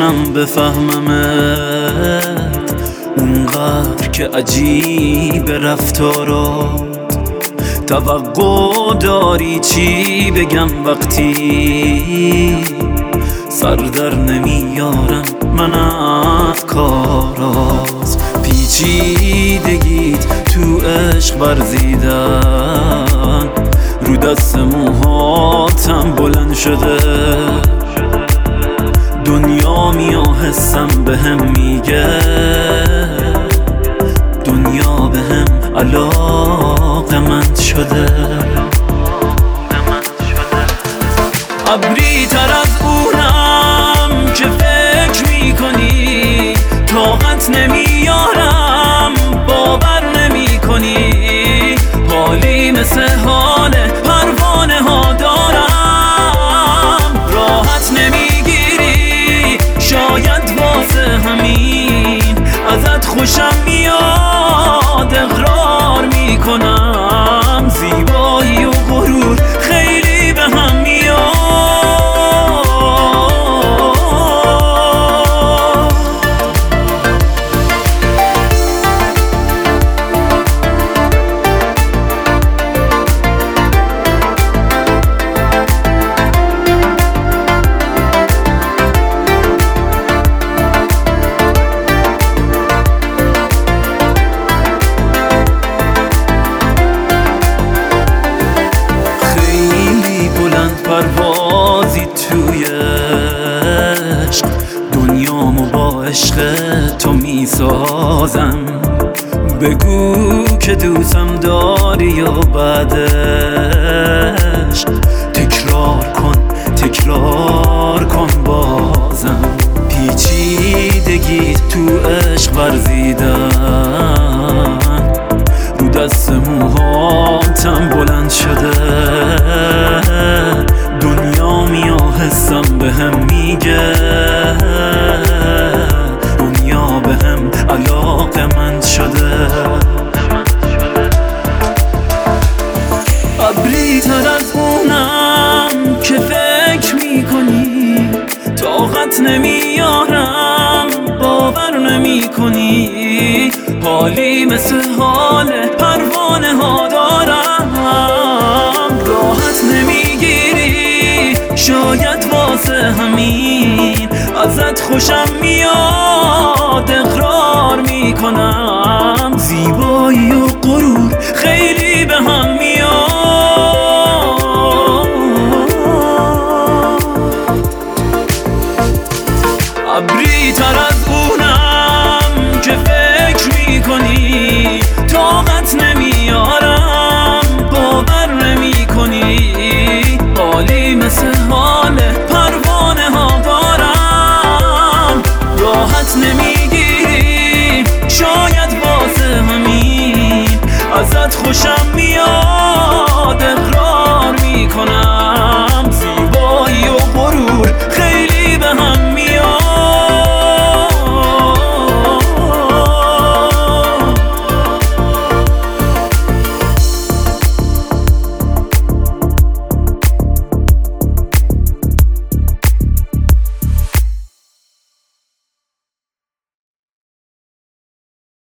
نمیتونم بفهممت، اونقدر که عجیب رفتارات. توقع داری چی بگم وقتی سر در نمیارم من از کارات؟ پیچیدگیت تو عشق ورزیدن، رو دست موهاتم بلند شده. دنیا حسم بهم میگه، دنیا بهم علاقمند شده. ابری تر از اونم که فکر میکنی، طاقت نمیارم باور نمیکنی. حالی مثل حال پروانه ها دارم، راحت نمیگیری شاید واسه همین ازت خوشم میاد. اقرار میکنم زیبایی و غرور خیلی به هم میاد. پروازی توی عشق، دنیامو با عشق تو میسازم. بگو که دوستم داری یا بعدش تکرار کن بازم. پیچیدگی تو عشق ورزیدن، رو دست موهاتم بلند شده. دنیا حسم بهم میگه، دنیا بهم علاقمند شده. ابری تر از اونم که فکر میکنی، طاقت نمیارم باور نمیکنی. حالی مثل حال پروانه ها دارم، راحت نمیگیری شاید واسه همین ازت خوشم میاد. اقرار میکنم زیبایی و غرور خیلی به هم میاد. ابری تر از اونم که فکر میکنی، طاقت نمیارم باور نمیکنی. حالی مثل حال پروانه ها دارم، راحت نمیگیری شاید واسه همین ازت خوشم میاد.